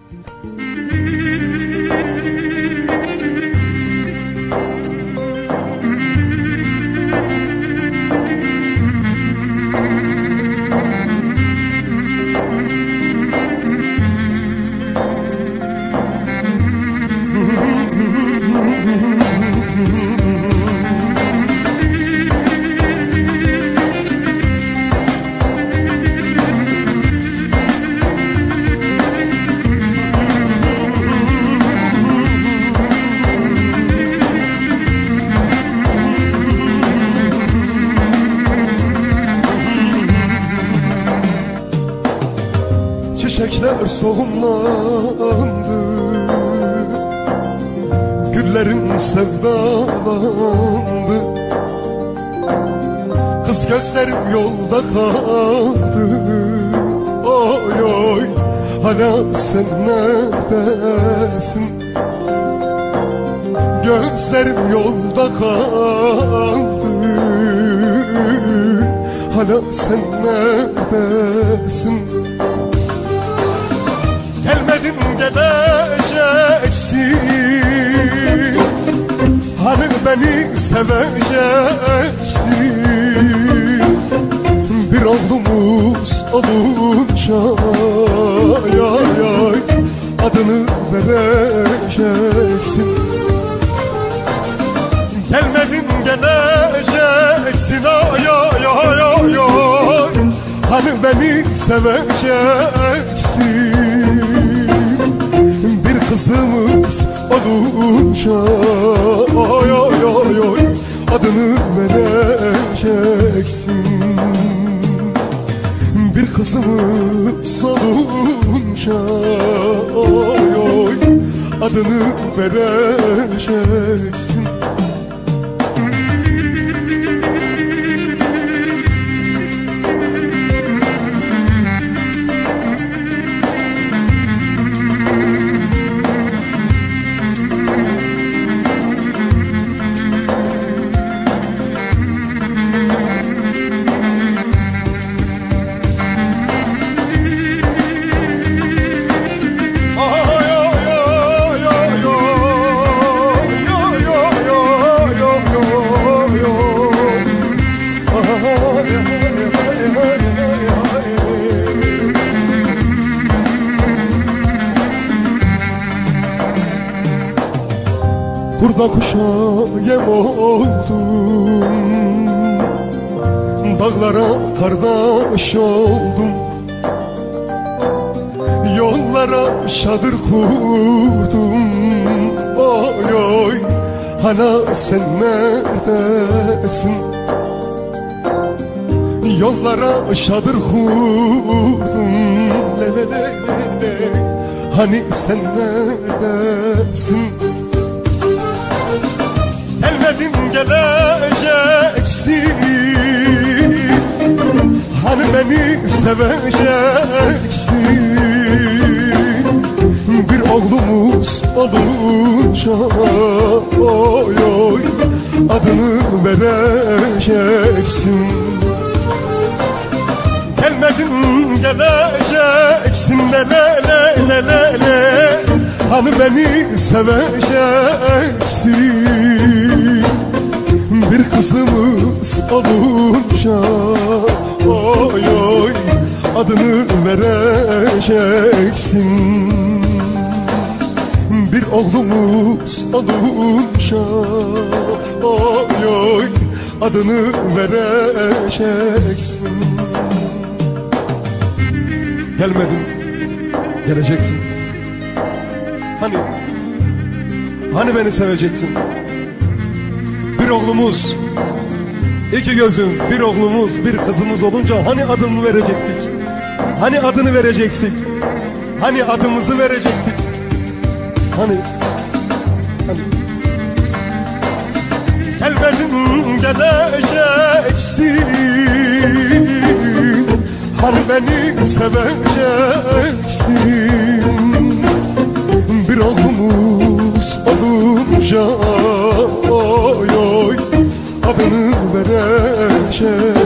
Çiçekler soğumlandı, güllerim sevdalandı. Kız gözlerim yolda kaldı. Oy oy, hala sen neredesin? Gözlerim yolda kaldı. Hala sen neredesin? Gelmedin geleceksin, hani beni seveceksin. Bir oğlumuz olunca ay ay, adını vereceksin. Gelmedin geleceksin ay ay ay ay, hani beni seveceksin. Bir kızımız olunca ay ay ay ay, adını vereceksin. Bir kızımız olunca ay ay, adını vereceksin. Kurda kuşa yem oldum, dağlara kardeş oldum. Yollara şadır kurdum. Oy oy, hala sen neredesin? Yollara şadır kurdum. Le le le le le, hani sen neredesin? Gelmedin geleceksin, hani beni seveceksin. Bir oğlumuz olunca oy oy, adını vereceksin. Gelmedin geleceksin, le le le le le le, hani beni seveceksin. Bir kızımız olunca oy oy, adını vereceksin. Bir oğlumuz olunca oy oy, adını vereceksin. Gelmedin, geleceksin. Hani beni seveceksin? Bir oğlumuz, iki gözüm, bir oğlumuz, bir kızımız olunca hani adımı verecektik? Hani adını verecektik? Hani adımızı verecektik? Hani Gelmedin geleceksin, hani beni seveceksin. Bir oğlumuz olunca oy oy, adını vereceksin.